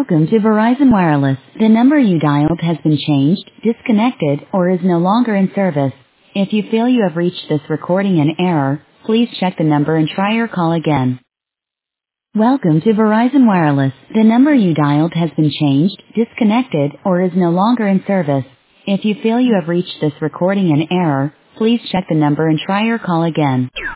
Welcome to Verizon Wireless. The number you dialed has been changed, disconnected, or is no longer in service. If you feel you have reached this recording in error, please check the number and try your call again. Welcome to Verizon Wireless. The number you dialed has been changed, disconnected, or is no longer in service. If you feel you have reached this recording in error, please check the number and try your call again.